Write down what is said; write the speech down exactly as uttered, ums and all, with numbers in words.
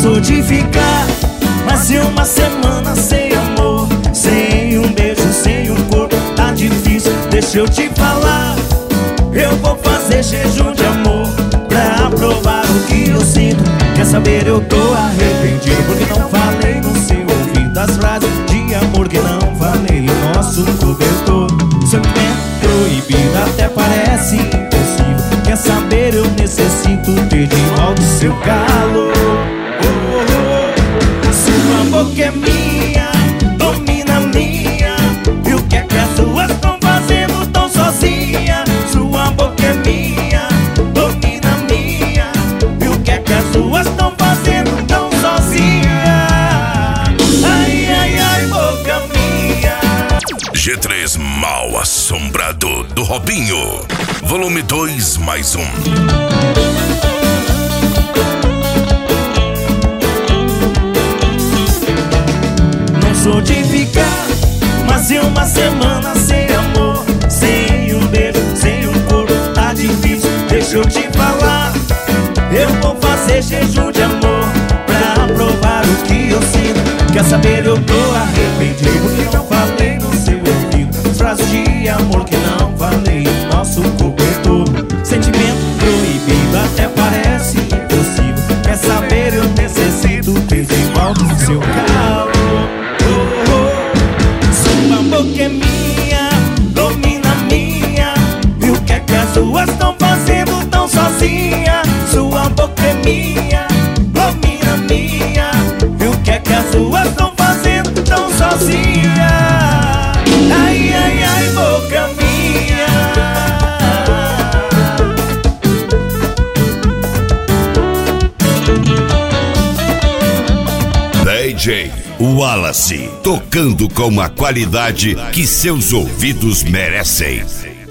sou de ficar, mas em uma semana sem amor, sem um beijo, sem um corpo, tá difícil. Deixa eu te falar, eu vou fazer jejum de amor pra provar o que eu sinto. Quer saber, eu tô arrependido, porque não falei no seu ouvido as frases de amor que não falei no nosso cobertor. Sentimento proibido até parece impossível. Quer saber, eu necessito ter de volta o seu calor. Oh, oh, oh. Sua boca é minha, domina minha, e o que é que as suas estão fazendo tão sozinha? Sua boca é minha, domina minha, e o que é que as suas estão fazendo tão sozinha? Ai, ai, ai, boca minha. G três Mal Assombrado do Robinho, volume dois mais um. Não sou de ficar, mas em uma semana sem amor, sem um beijo, sem um corpo, tá difícil. Deixa eu te falar, eu vou fazer jejum de amor pra provar o que eu sinto. Quer saber, eu tô arrependido, porque não falei no seu ouvido frases de amor que não falei no nosso cobertor. Sentimento proibido até parece impossível. Quer saber, eu necessito ter de volta o seu calor. Oh, oh. Sua boca é minha, domina minha, e o que é que as suas estão fazendo tão sozinha? Sua boca é minha, domina minha, e o que é que as suas estão fazendo tão sozinha? Ai, ai, ai, boca minha. D J Wallace, tocando com a qualidade que seus ouvidos merecem.